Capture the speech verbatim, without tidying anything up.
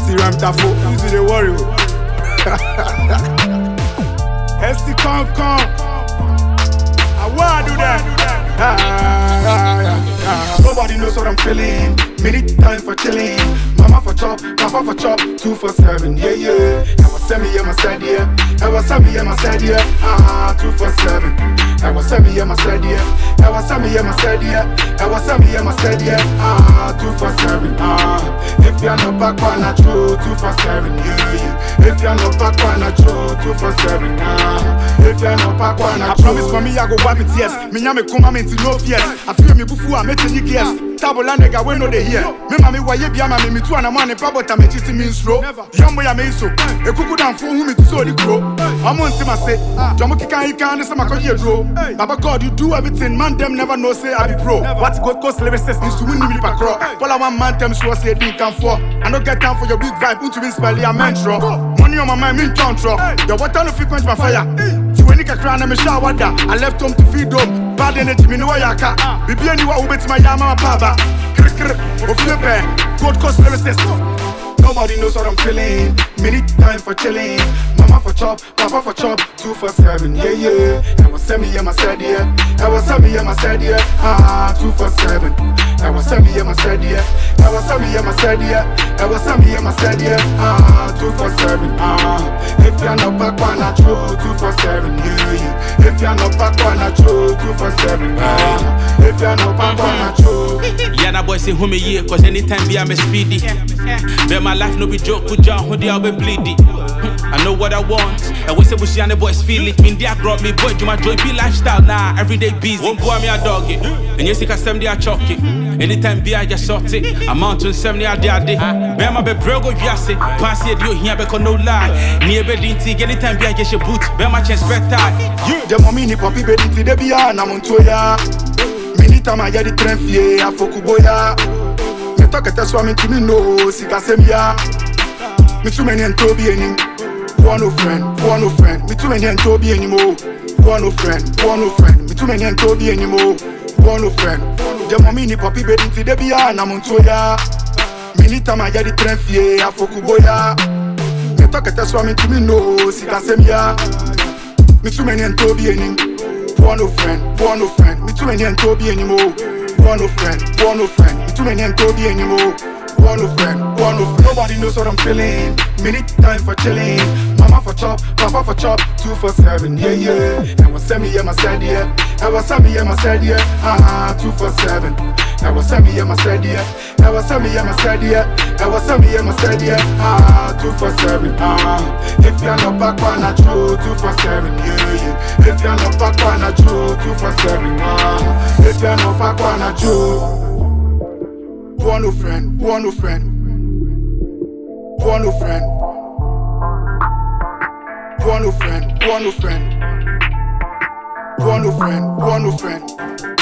see Ramtafo, easy the warrior. S C Con Con, I wanna do that. Ah, ah, ah, ah. Nobody knows what I'm feeling. Minute time for chilling. Mama for chop, papa for chop. Two for seven, yeah yeah. I was semi, yeah, my side, yeah. I was semi, yeah, my side, yeah. Ah, two for seven. I was semi, yeah, my side, yeah. I was semi, yeah, my side, yeah. I was semi, yeah, my side, yeah. Ah, two for seven. Ah, if you're not back on a true, two for seven, yeah yeah. If you're not back on a true, two for seven. Ah, if you're not back on a true. I promise for me, I go wipe it tears. Me nyame come me into no fears. I feel me bufu, I make you gears. Tabula nigga, we know they hear. Me mami wa ye biya mami, me tu ana mani pa bota me chiti means slow. Yambo ya me so. E kuku dan fo hu me to so di grow. I'm on to my say. Jomo kika hika ane sama kwa ye draw. Baba God, you do everything. Man them never know say I be pro. What God cost lyricist needs to win me pa crawl. All one man them sure say din can for. I don't get time for your big vibe. Unto win spell ya mentro. Money on my mind, me control. The water no fit quench my fire. When you cry, I'm a shower. I left home to feed home. Bad energy, me know I can. Bibi anyone who bet my yama papa. God cost lyricist. Nobody knows what I'm feeling. Minute time for chilling. Mama for chop, papa for chop. Two for seven, yeah yeah. I was semi, yeah, my side, yeah. I was semi, yeah, my side, yeah. Ah, two for seven. I was semi, yeah, my side, yeah. I was semi, yeah, my side, yeah. I was semi, yeah, my side, yeah. Ah, two for seven. Ah, if you're not back on a true, two for seven, yeah yeah. If you're not back on a true, two for seven. Ah, if you're not back on a true. Yeah, na boy say who me yeah, cause anytime be I'm a speedy. Bet my life no be joke, put down who they are be bleedy. I know what I want. I wish I wish the boys feel it. Mean they brought me boy, you my joy be lifestyle now. Nah, every day busy. One boy me a dog it. And you see cause they are chalk it. Anytime be I get shot it. I'm on to seventy a day a day. Bear my be brogo yase. Pass it you here because no lie. Near bed dinty. Anytime be I get your boot. Bear my chest spread tight. The mommy ni poppy bed dinty de be an amontoya. Minita ma ya di trenfie a fokuboya. Me talk at swimming to me no sika semia. Me too many and Toby any. One no friend, one no friend. Me too many and Toby anymore. One no friend, one no friend. Me too many and Toby anymore. One no friend. The mommy ni poppy bed into the bia na montoya. Minita ma ya di trenfie a fokuboya. Me talk at swimming to me no sika semia. Me too many and Toby any. One no friend, one no friend. Me too many and Toby anymore. One no friend, one no friend. Me too many and Toby anymore. One no friend, one no friend. Nobody knows what I'm feeling. Minute time for chilling. Mama for chop, papa for chop. Two for seven, yeah yeah. I was semi, yeah, my side, yeah. I was semi, yeah, my side, yeah. Ah, two for seven. I was semi, yeah, my side, yeah. I was semi, yeah, my side, yeah. I was semi, yeah, my side, yeah. Ah, two for seven. Ah, if you're not back on a true, two for seven, yeah yeah. If you're not back on a true, two for seven. Ah, if you're not back on a true. One no friend, one no friend. One no friend. One no friend, one no friend. One no friend, one no friend.